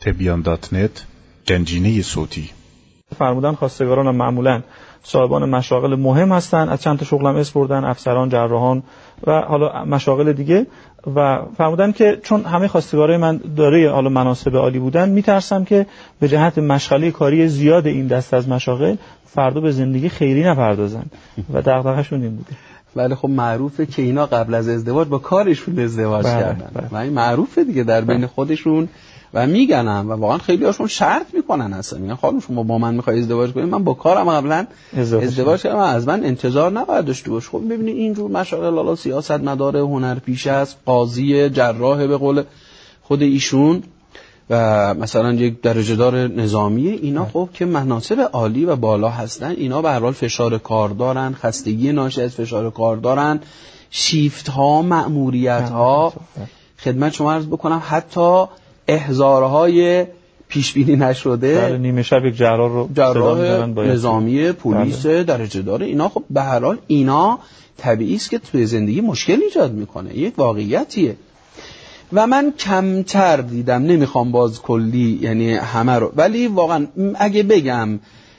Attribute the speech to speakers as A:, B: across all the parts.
A: تبیان.net گنجینه صوتی.
B: فرمودن خواستگاران هم معمولاً صاحبان مشاغل مهم هستن، از چند تا شغلم اسم بردن، افسران، جراحان و حالا مشاغل دیگه، و فرمودن که چون همه خواستگارای من داره حالا مناصب عالی بودن، میترسم که به جهت مشغله کاری زیاد این دست از مشاغل فردا به زندگی خیری نپردازن و دغدغه‌شون این بوده.
C: ولی خب معروفه که اینا قبل از ازدواج با کارشون ازدواج کردن و این معروفه دیگه در بین خودشون و میگنن و واقعا خیلی هاشون شرط میکنن، اصلا میگن خانم شما با من میخوای ازدواج کنید، من با کارم قبلا ازدواج کردم، از من انتظار نباید داشته باش. خب ببینید اینجور مشاغل، حالا سیاستمدار، هنرپیشه است، قاضی، جراح به قول خود ایشون و مثلا یک درجه دار نظامی، اینا خب که مناصب عالی و بالا هستن، اینا به هر حال فشار کار دارن، خستگی ناشی از فشار کار دارن، شیفت ها، مأموریت ها. خدمت شما عرض بکنم حتی احضارهای پیش بینی نشده،
B: نیمه شب یک
C: جراح نظامی، پلیس، درجه دار، اینا خب به هر حال اینا طبیعی است که توی زندگی مشکل ایجاد میکنه، یک واقعیتیه. و من کمتر دیدم، نمیخوام باز کلی یعنی همه رو، ولی واقعا اگه بگم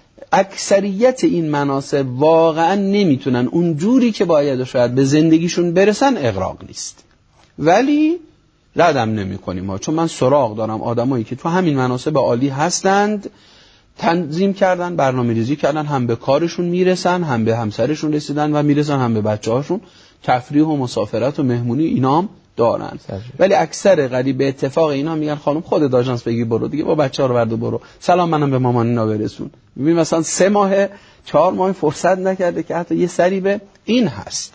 C: اکثریت این مناصب واقعا نمیتونن اون جوری که باید شاید به زندگیشون برسن، اغراق نیست، ولی ردم نمی کنیم ها. چون من سراغ دارم آدمایی که تو همین مناصب عالی هستند، تنظیم کردن، برنامه ریزی کردن، هم به کارشون میرسن، هم به همسرشون رسیدن و میرسن، هم به بچه هاشون، تفریح و مسافرت و مهمونی اینام دارن. ولی اکثر غریب به اتفاق اینا میگن خانم خودت آژانس بگی برو دیگه، با بچه ها رو برد و برو، سلام منم به مامان اینا برسون. ببین مثلا 3 ماه 4 ماه فرصت نکرده که حتی یه سری به این هست.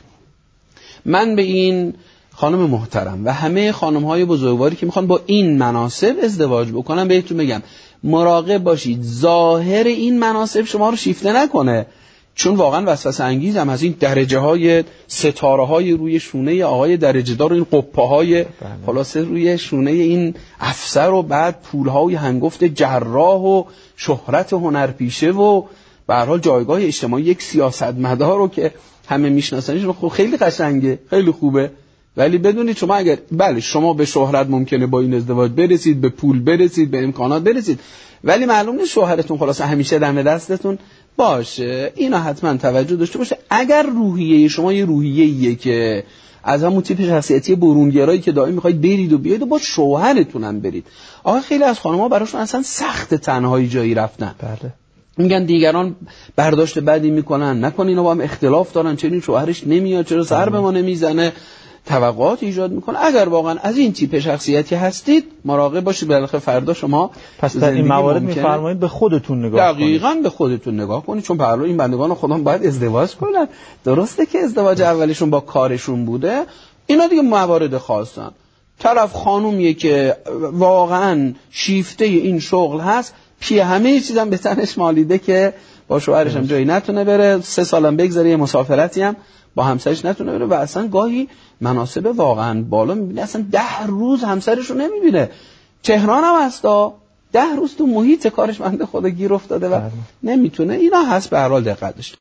C: من به این خانم محترم و همه خانم‌های بزرگواری که میخوان با این مناصب ازدواج بکنن بهتون میگم مراقب باشید ظاهر این مناصب شما رو شیفته نکنه، چون واقعا وسوسه انگیز هم از این درجه‌های ستاره‌های روی شونه آقای درجه‌دار و این قبه‌های خلاصه روی شونه این افسر و بعد پول‌های هنگفت جراح و شهرت هنرپیشه و به هر حال جایگاه اجتماعی یک سیاستمدار رو که همه میشناسنش، خب خیلی قشنگه، خیلی خوبه. ولی بدونید شما اگر بله شما به شهرت ممکنه با این ازدواج برسید، به پول برسید، به امکانات برسید، ولی معلوم نیست شوهرتون خلاص همیشه دم دستتون باشه. اینا حتما توجه داشته باشه. اگر روحیه شما یه روحیه‌ایه که از همون تیپ شخصیتی برونگرایی که دائم میخواید برید و بیاید و با شوهرتون هم برید، آخه خیلی از خانم‌ها براشون اصلا سخت تنهایی جایی رفتن.
B: بله.
C: میگن دیگران برداشت بدی میکنن، نکن اینا با هم اختلاف دارن، چرا این شوهرش نمیاد، چرا سر به ما نمیزنه، توقعات ایجاد میکنه. اگر واقعا از این تیپ شخصیتی هستید مراقب باشید، بالاخره فردا شما
B: پس در این موارد میفرمایید به خودتون نگاه کنید.
C: دقیقاً به خودتون نگاه کنید، چون پرلو این بندگان خدا باید ازدواج کنن. درسته که ازدواج اولیشون با کارشون بوده، اینا دیگه موارد خاصن. طرف خانومیه که واقعا شیفته این شغل هست، پی همه چیزام به تنش مالیده که با شوهرش هم جایی نتونه بره، 3 سالم بگذره یه مسافرتی هم با همسرش نتونه بره، و اصلا گاهی مناسب واقعا بالا میبینه اصلا 10 روز همسرش رو نمیبینه. تهران هم هستا 10 روز تو محیط کارش بنده خدا گیر افتاده و نمیتونه. اینا هست، به هر حال دقت داشته